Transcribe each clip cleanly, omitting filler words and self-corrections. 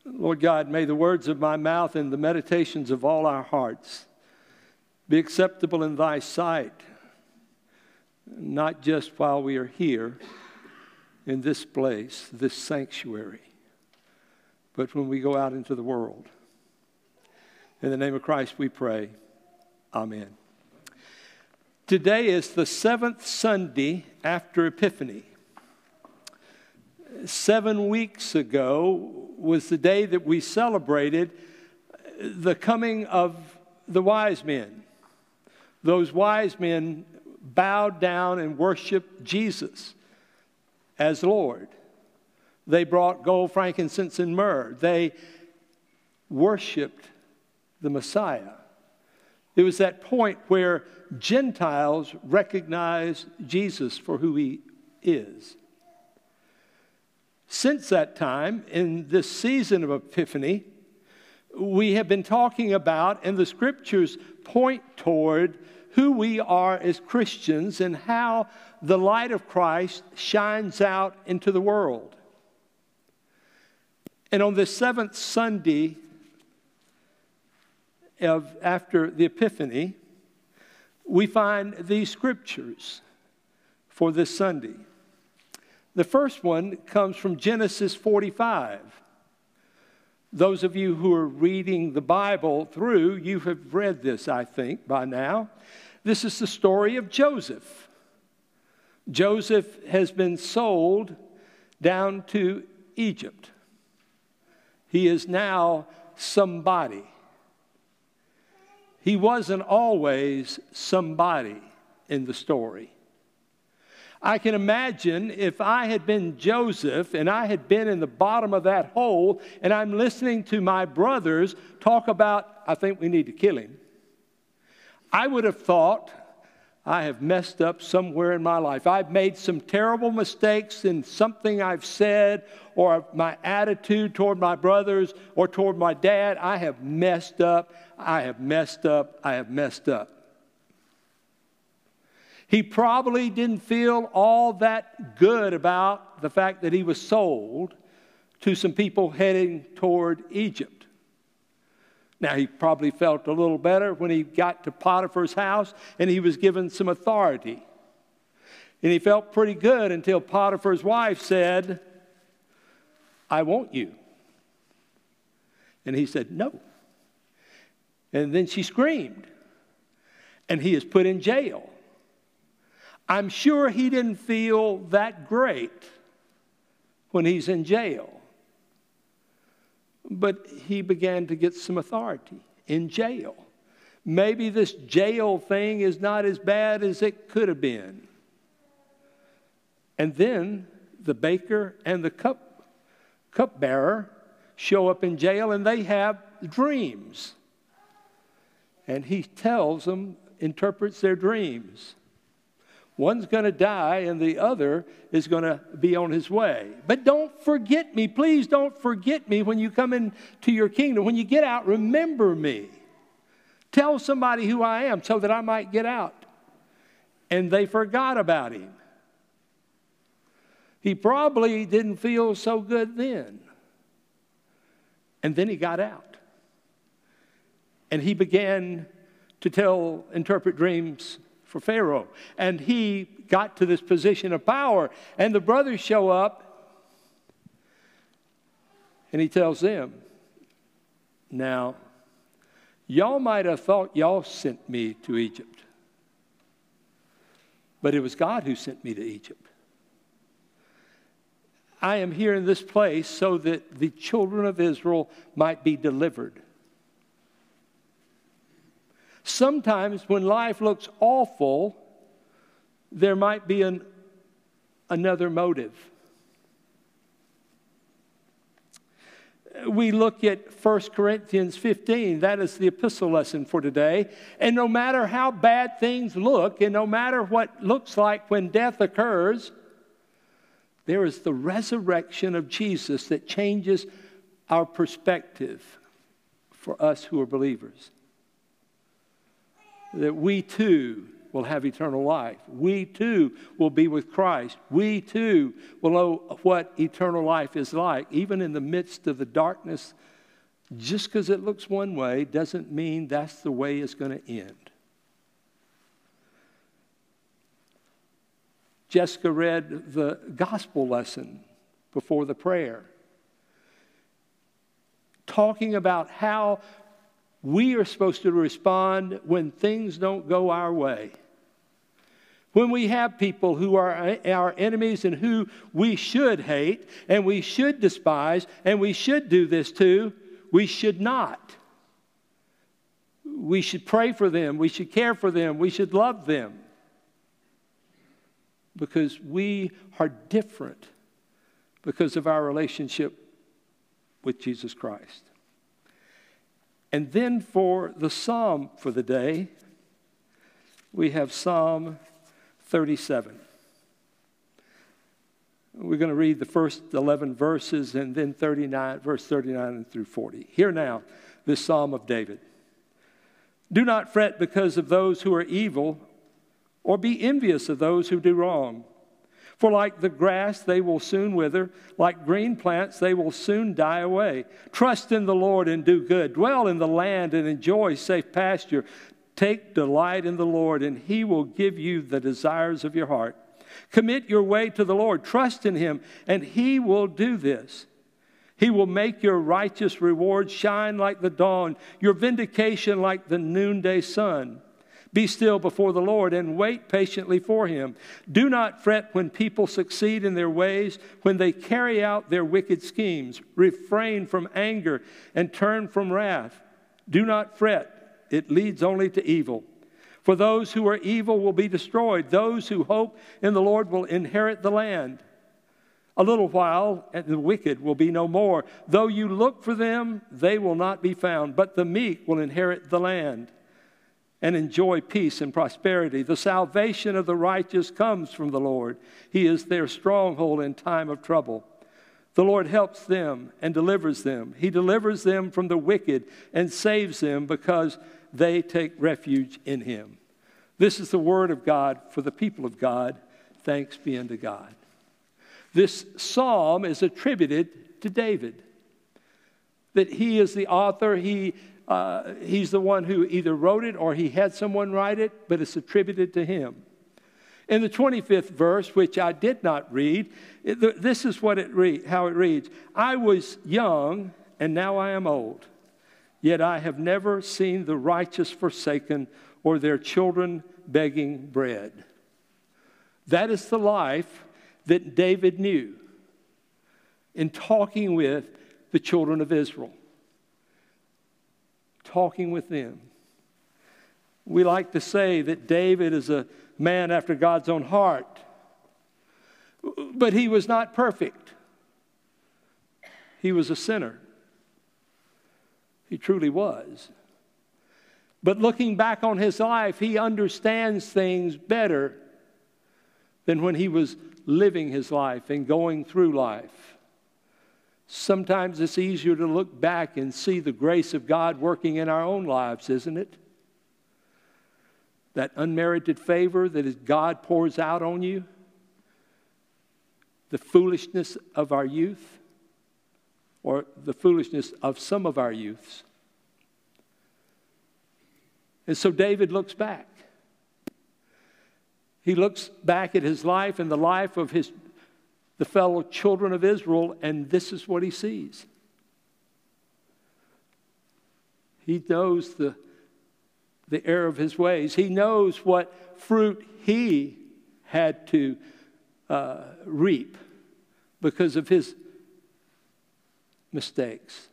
Lord God, may the words of my mouth and the meditations of all our hearts be acceptable in thy sight, not just while we are here in this place, this sanctuary, but when we go out into the world. In the name of Christ we pray. Amen. Today is the 7th Sunday after Epiphany. 7 weeks ago was the day that we celebrated the coming of the wise men. Those wise men bowed down and worshiped Jesus as Lord. They brought gold, frankincense, and myrrh. They worshiped the Messiah. It was that point where Gentiles recognized Jesus for who he is. Since that time, in this season of Epiphany, we have been talking about, and the scriptures point toward who we are as Christians and how the light of Christ shines out into the world. And on this 7th Sunday after the Epiphany, we find these scriptures for this Sunday. The first one comes from Genesis 45. Those of you who are reading the Bible through, you have read this, I think, by now. This is the story of Joseph. Joseph has been sold down to Egypt. He is now somebody. He wasn't always somebody in the story. I can imagine if I had been Joseph and I had been in the bottom of that hole and I'm listening to my brothers talk about, I think we need to kill him. I would have thought, I have messed up somewhere in my life. I've made some terrible mistakes in something I've said or my attitude toward my brothers or toward my dad. I have messed up. I have messed up. I have messed up. He probably didn't feel all that good about the fact that he was sold to some people heading toward Egypt. Now, he probably felt a little better when he got to Potiphar's house and he was given some authority. And he felt pretty good until Potiphar's wife said, I want you. And he said, no. And then she screamed. And he is put in jail. I'm sure he didn't feel that great when he's in jail. But he began to get some authority in jail. Maybe this jail thing is not as bad as it could have been. And then the baker and the cupbearer show up in jail and they have dreams. And he tells them, interprets their dreams. One's going to die and the other is going to be on his way. But don't forget me. Please don't forget me when you come into your kingdom. When you get out, remember me. Tell somebody who I am so that I might get out. And they forgot about him. He probably didn't feel so good then. And then he got out. And he began to interpret dreams for Pharaoh. And he got to this position of power. And the brothers show up. And he tells them, now, y'all might have thought y'all sent me to Egypt. But it was God who sent me to Egypt. I am here in this place so that the children of Israel might be delivered. Sometimes when life looks awful, there might be another motive. We look at 1 Corinthians 15. That is the epistle lesson for today. And no matter how bad things look, and no matter what looks like when death occurs, there is the resurrection of Jesus that changes our perspective for us who are believers. That we too will have eternal life. We too will be with Christ. We too will know what eternal life is like. Even in the midst of the darkness, just because it looks one way doesn't mean that's the way it's going to end. Jessica read the gospel lesson before the prayer, talking about how we are supposed to respond when things don't go our way. When we have people who are our enemies and who we should hate and we should despise and we should do this to, we should not. We should pray for them. We should care for them. We should love them. Because we are different because of our relationship with Jesus Christ. And then for the psalm for the day, we have Psalm 37. We're going to read the first 11 verses and then verse 39 through 40. Hear now this Psalm of David. Do not fret because of those who are evil, or be envious of those who do wrong. For like the grass, they will soon wither. Like green plants, they will soon die away. Trust in the Lord and do good. Dwell in the land and enjoy safe pasture. Take delight in the Lord, and He will give you the desires of your heart. Commit your way to the Lord. Trust in Him, and He will do this. He will make your righteous reward shine like the dawn, your vindication like the noonday sun. Be still before the Lord and wait patiently for Him. Do not fret when people succeed in their ways, when they carry out their wicked schemes. Refrain from anger and turn from wrath. Do not fret. It leads only to evil. For those who are evil will be destroyed. Those who hope in the Lord will inherit the land. A little while, and the wicked will be no more. Though you look for them, they will not be found. But the meek will inherit the land and enjoy peace and prosperity. The salvation of the righteous comes from the Lord. He is their stronghold in time of trouble. The Lord helps them and delivers them. He delivers them from the wicked and saves them because they take refuge in Him. This is the word of God for the people of God. Thanks be unto God. This psalm is attributed to David. That he is the author. He's the one who either wrote it or he had someone write it, but it's attributed to him. In the 25th verse, which I did not read, this is what how it reads. I was young, and now I am old, yet I have never seen the righteous forsaken or their children begging bread. That is the life that David knew in talking with the children of Israel. Talking with them. We like to say that David is a man after God's own heart. But he was not perfect. He was a sinner. He truly was. But looking back on his life, he understands things better than when he was living his life and going through life. Sometimes it's easier to look back and see the grace of God working in our own lives, isn't it? That unmerited favor that God pours out on you. The foolishness of our youth, or the foolishness of some of our youths. And so David looks back. He looks back at his life and the life of the fellow children of Israel, and this is what he sees. He knows the error of his ways. He knows what fruit he had to reap because of his mistakes.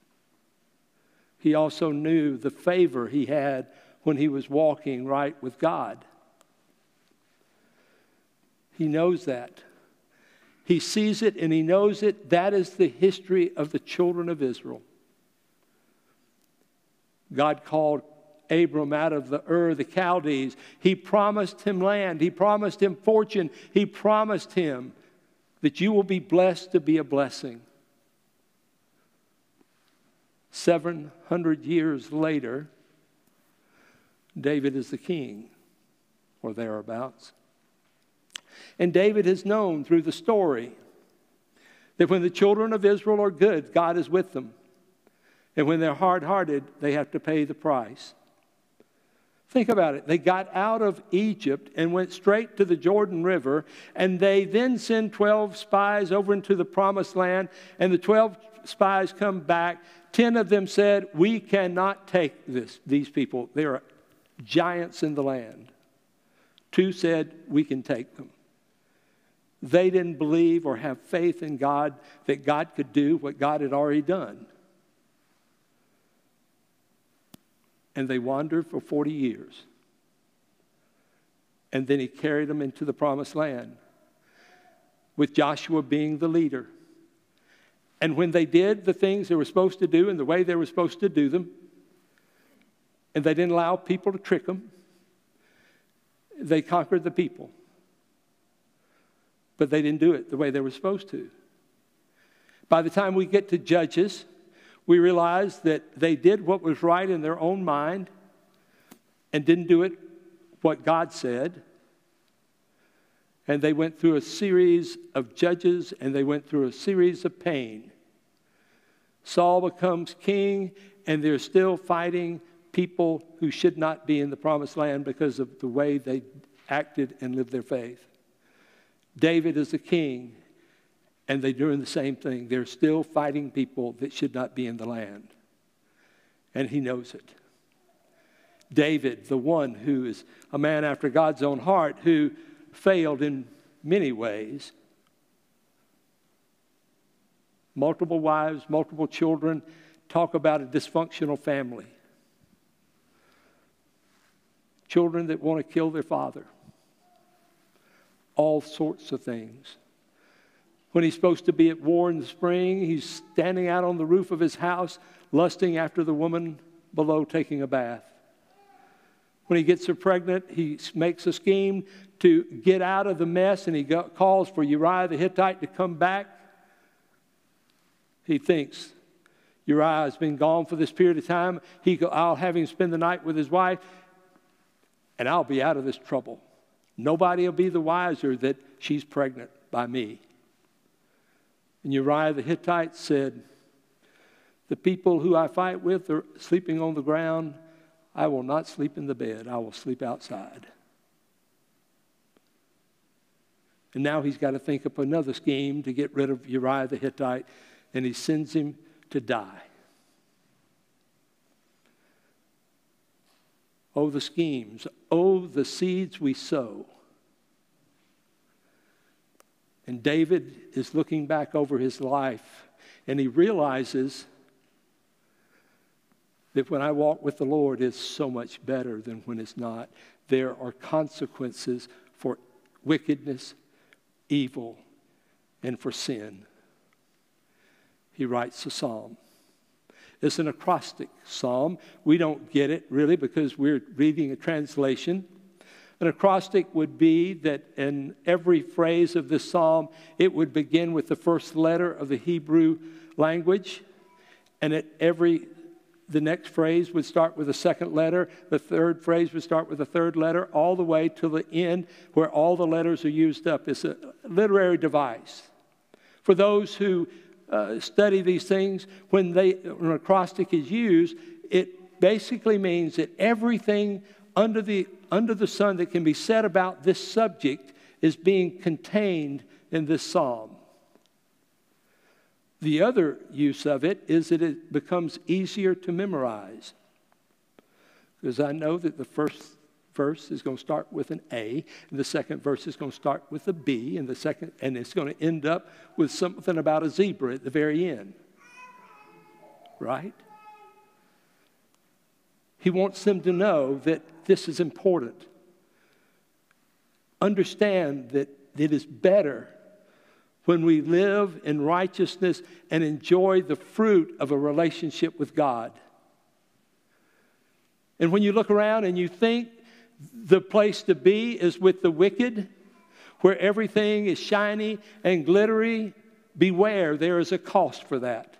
He also knew the favor he had when he was walking right with God. He knows that. He sees it and he knows it. That is the history of the children of Israel. God called Abram out of the Ur of the Chaldees. He promised him land. He promised him fortune. He promised him that you will be blessed to be a blessing. 700 years later, David is the king. or thereabouts. And David has known through the story that when the children of Israel are good, God is with them. And when they're hard-hearted, they have to pay the price. Think about it. They got out of Egypt and went straight to the Jordan River, and they then send 12 spies over into the Promised Land, and the 12 spies come back. 10 of them said, we cannot take these people. They are giants in the land. 2 said, we can take them. They didn't believe or have faith in God that God could do what God had already done. And they wandered for 40 years. And then he carried them into the Promised Land, with Joshua being the leader. And when they did the things they were supposed to do in the way they were supposed to do them, and they didn't allow people to trick them, they conquered the people. But they didn't do it the way they were supposed to. By the time we get to Judges, we realize that they did what was right in their own mind and didn't do it what God said. And they went through a series of judges, and they went through a series of pain. Saul becomes king, and they're still fighting people who should not be in the Promised Land because of the way they acted and lived their faith. David is the king, and they're doing the same thing. They're still fighting people that should not be in the land. And he knows it. David, the one who is a man after God's own heart, who failed in many ways. Multiple wives, multiple children. Talk about a dysfunctional family. Children that want to kill their father. All sorts of things. When he's supposed to be at war in the spring, he's standing out on the roof of his house, lusting after the woman below taking a bath. When he gets her pregnant, he makes a scheme to get out of the mess, and he calls for Uriah the Hittite to come back. He thinks Uriah has been gone for this period of time. I'll have him spend the night with his wife, and I'll be out of this trouble. Nobody will be the wiser that she's pregnant by me. And Uriah the Hittite said, the people who I fight with are sleeping on the ground. I will not sleep in the bed. I will sleep outside. And now he's got to think up another scheme to get rid of Uriah the Hittite, and he sends him to die. Oh, the schemes. Oh, the seeds we sow. And David is looking back over his life, and he realizes that when I walk with the Lord, it's so much better than when it's not. There are consequences for wickedness, evil, and for sin. He writes a psalm. It's an acrostic psalm. We don't get it really because we're reading a translation. An acrostic would be that in every phrase of this psalm, it would begin with the first letter of the Hebrew language, and the next phrase would start with the second letter. The third phrase would start with the third letter, all the way to the end where all the letters are used up. It's a literary device. For those who study these things, when an acrostic is used, it basically means that everything under the sun that can be said about this subject is being contained in this psalm. The other use of it is that it becomes easier to memorize. Because I know that the first verse is going to start with an A, and the second verse is going to start with a B, and it's going to end up with something about a zebra at the very end. Right? He wants them to know that this is important. Understand that it is better when we live in righteousness and enjoy the fruit of a relationship with God. And when you look around and you think the place to be is with the wicked, where everything is shiny and glittery, beware, there is a cost for that.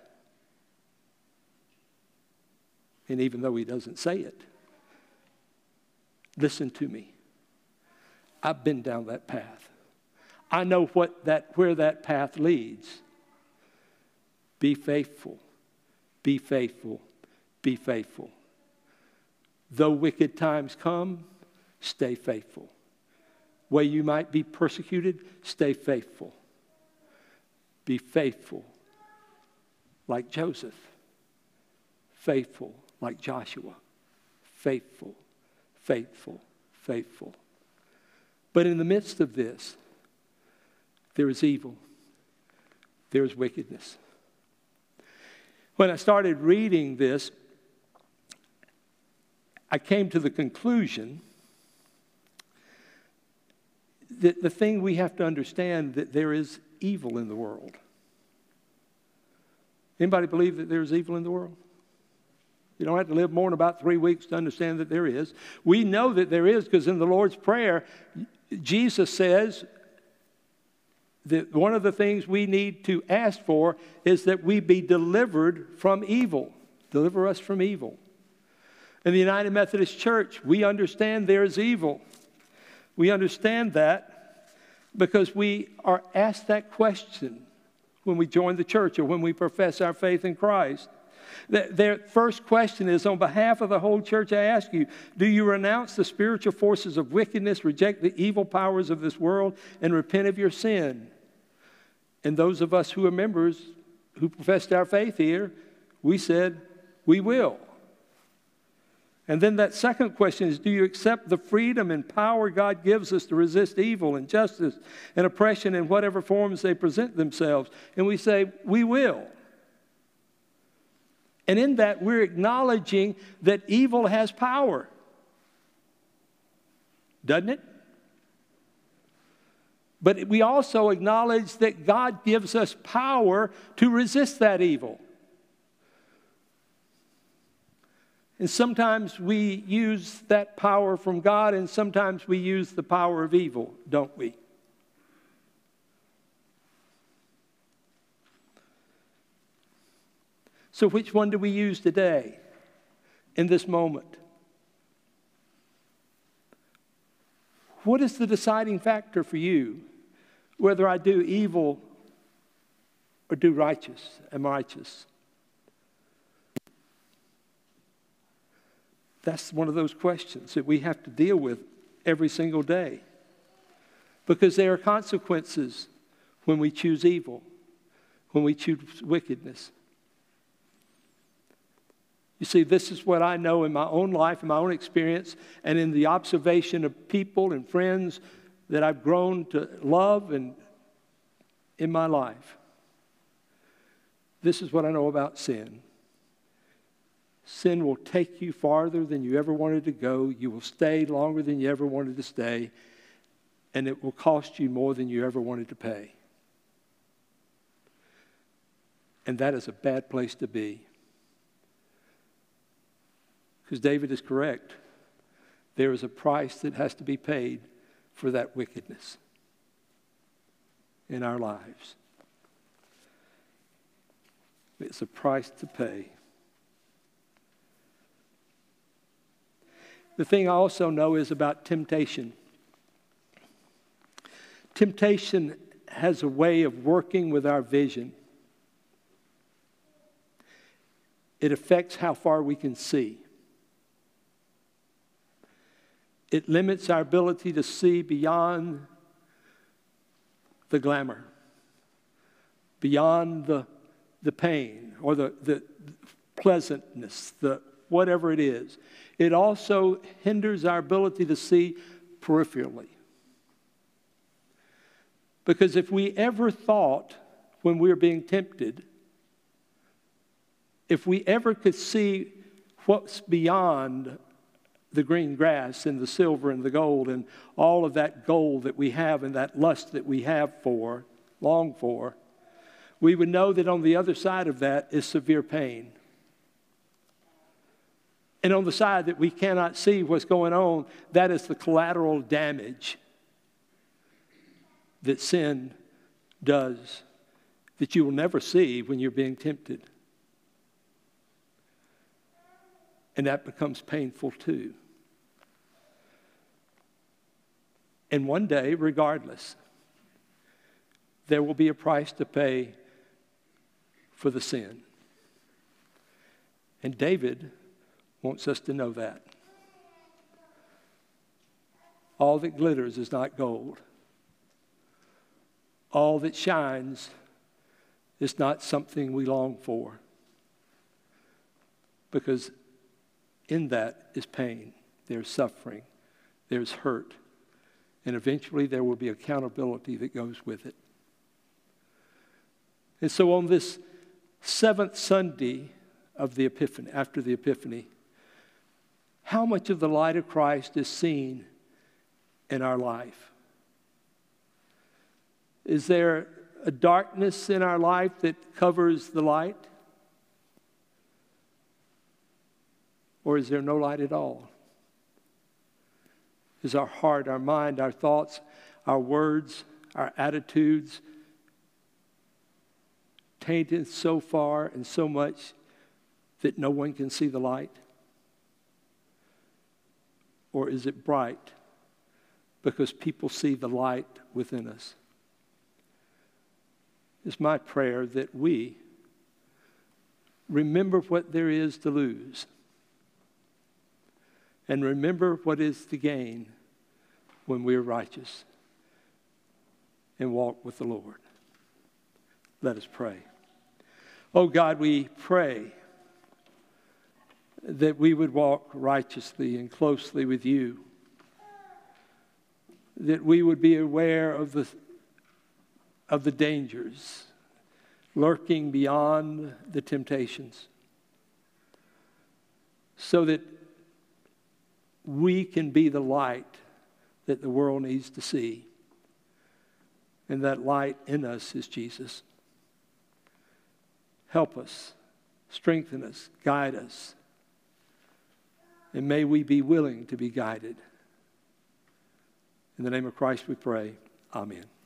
And even though he doesn't say it, listen to me. I've been down that path. I know where that path leads. Be faithful. Be faithful. Be faithful. Though wicked times come, stay faithful. Where you might be persecuted, stay faithful. Be faithful like Joseph. Faithful like Joshua. Faithful, faithful, faithful. But in the midst of this, there is evil. There is wickedness. When I started reading this, I came to the conclusion that the thing we have to understand that there is evil in the world. Anybody believe that there's evil in the world? You don't have to live more than about 3 weeks to understand that there is. We know that there is because in the Lord's Prayer, Jesus says that one of the things we need to ask for is that we be delivered from evil. Deliver us from evil. In the United Methodist Church, we understand there is evil. We understand that because we are asked that question when we join the church or when we profess our faith in Christ. Their first question is, on behalf of the whole church, I ask you, do you renounce the spiritual forces of wickedness, reject the evil powers of this world, and repent of your sin? And those of us who are members who professed our faith here, we said, we will. And then that second question is, do you accept the freedom and power God gives us to resist evil, injustice, and oppression in whatever forms they present themselves? And we say, we will. And in that, we're acknowledging that evil has power. Doesn't it? But we also acknowledge that God gives us power to resist that evil. And sometimes we use that power from God, and sometimes we use the power of evil, don't we? So which one do we use today, in this moment? What is the deciding factor for you, whether I do evil or do righteous, am righteous? That's one of those questions that we have to deal with every single day. Because there are consequences when we choose evil, when we choose wickedness. You see, this is what I know in my own life, in my own experience, and in the observation of people and friends that I've grown to love and in my life. This is what I know about sin. Sin will take you farther than you ever wanted to go. You will stay longer than you ever wanted to stay. And it will cost you more than you ever wanted to pay. And that is a bad place to be. Because David is correct. There is a price that has to be paid for that wickedness in our lives. It's a price to pay. The thing I also know is about temptation. Temptation has a way of working with our vision. It affects how far we can see. It limits our ability to see beyond the glamour, beyond the pain or the pleasantness, the whatever it is. It also hinders our ability to see peripherally. Because if we ever thought when we were being tempted, if we ever could see what's beyond the green grass and the silver and the gold and all of that gold that we have and that lust that we have for, long for, we would know that on the other side of that is severe pain. And on the side that we cannot see what's going on, that is the collateral damage that sin does, that you will never see when you're being tempted. And that becomes painful too. And one day, regardless, there will be a price to pay for the sin. And David wants us to know that. All that glitters is not gold. All that shines is not something we long for. Because in that is pain, there's suffering, there's hurt, and eventually there will be accountability that goes with it. And so on this seventh Sunday of the Epiphany, after the Epiphany, how much of the light of Christ is seen in our life? Is there a darkness in our life that covers the light? Or is there no light at all? Is our heart, our mind, our thoughts, our words, our attitudes tainted so far and so much that no one can see the light? Or is it bright because people see the light within us? It's my prayer that we remember what there is to lose and remember what is to gain when we are righteous and walk with the Lord. Let us pray. Oh God, we pray that we would walk righteously and closely with you, that we would be aware of the dangers lurking beyond the temptations, so that we can be the light that the world needs to see. And that light in us is Jesus. Help us, strengthen us, guide us, and may we be willing to be guided. In the name of Christ we pray. Amen.